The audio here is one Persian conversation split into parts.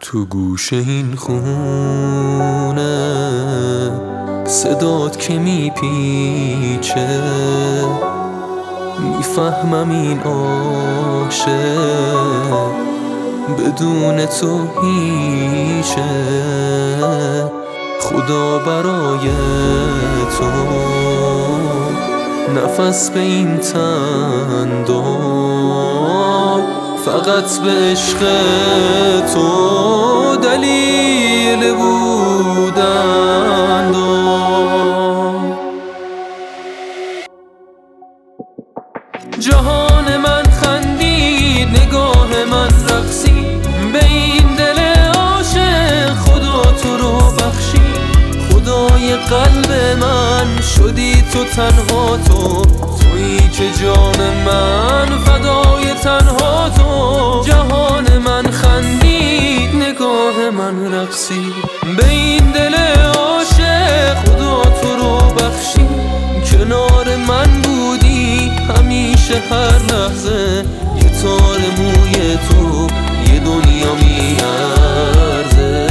تو گوش این خونه صدات که میپیچه، میفهمم این عاشق بدون تو هیچه. خدا برای تو نفس به این تن داد، فقط به عشق تو دلیل بودن داد. جهان من خندید، نگاه من رقصید، به این دل عاشق خدا تو رو بخشید. خدای قلب من شدی تو، تنها تویی که جان من فدای تنها تو. جهان من خندید، نگاه من رقصید، به این دل عاشق خدا تو رو بخشید. کنار من بودی همیشه، هر لحظه یه تار موی تو یه دنیا میارزه.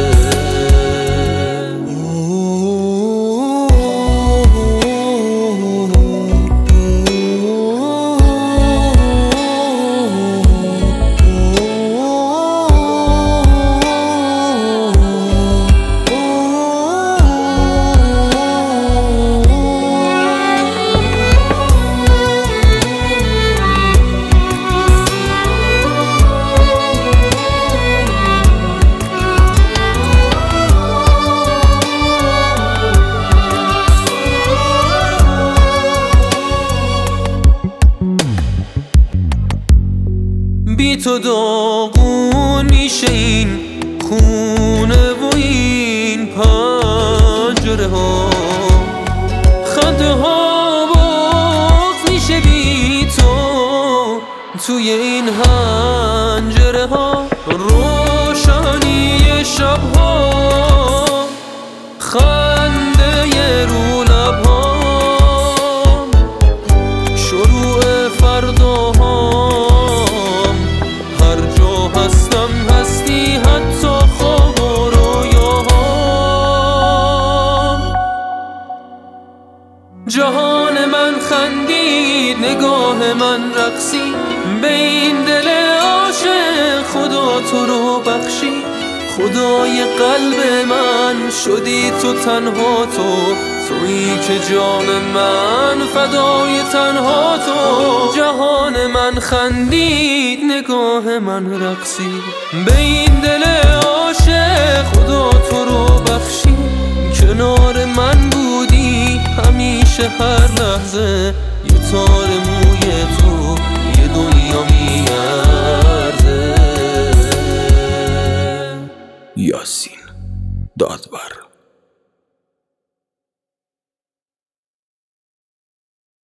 بی تو داغون میشه این خونه و این پنجره ها، خنده ها بغض میشه بی تو توی این حنجره ها. روشنی شب ها، خنده رو لب ها، شروع فرداها، هستی حتی خواب و رویاها. جهان من خندید، نگاه من رقصید، به این دل عاشق خدا تو رو بخشید. خدای قلب من شدی تو، تنها تویی که جان من فدای تنها تو. جهان من خندید، نگاه من رقصید، به این دل عاشق خدا تو رو بخشید. کنار من بودی همیشه، هر لحظه یه تار موی تو یه دنیا میارزه. یاسین دادور.